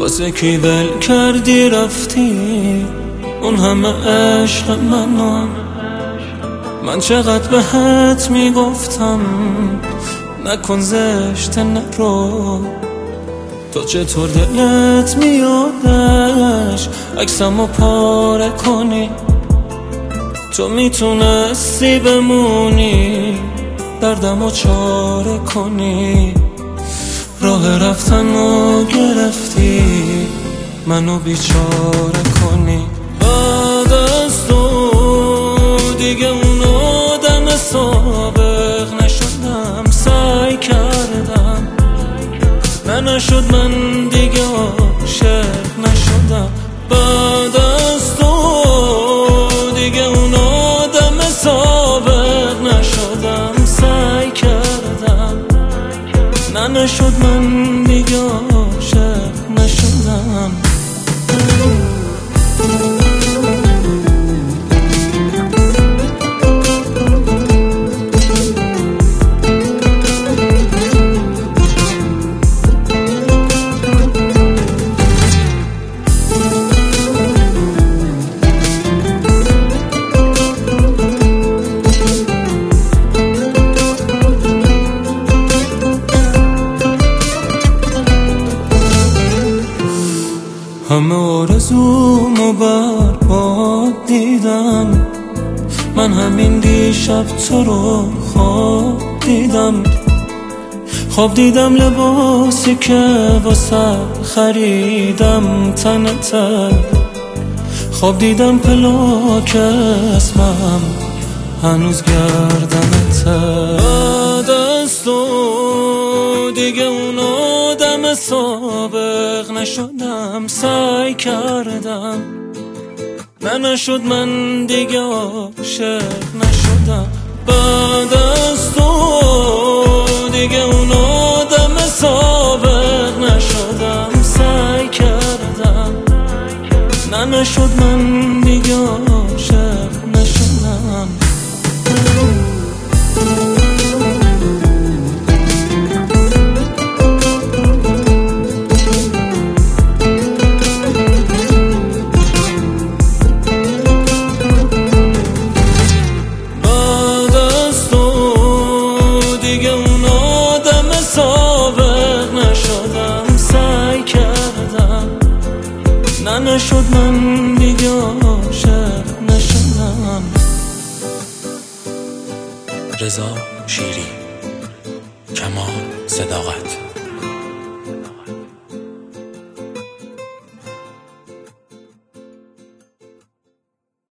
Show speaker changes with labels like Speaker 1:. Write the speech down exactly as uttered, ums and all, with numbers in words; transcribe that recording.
Speaker 1: واسه کی ول کردی رفتی اون همه عشق منو. من چقدر بهت میگفتم نکن زشت نرو، تو چطور دلت میادش عکسمو پاره کنی؟ تو میتونستی بمونی دردمو چاره کنی، راه رفتنو گرفتی منو بیچاره کنی. بعد از تو دیگه اون آدم سابق نشدم، سعی کردم نه نشد، من دیگه عاشق نشدم. بعد از تو دیگه اون آدم سابق نشدم، سعی کردم نه نشد، من دیگه عاشق نشدم. همه آرزومو برباد دیدم، من همین دیشب تو رو خواب دیدم. خواب دیدم لباسی که واسه خریدم تنته، خواب دیدم پلاک اسمم هنوز گردنته. بعد از تو دیگه اون آدم سابق نشدم، سعی کردم نه نشد، من دیگه عاشق نشدم. بعد از تو دیگه اون آدم سابق نشدم، سعی کردم نه نشد، من دیگه عاشق نشدم. نه نشد، من دیگه عاشق نشدم.
Speaker 2: رضا شیری، کمال صداقت.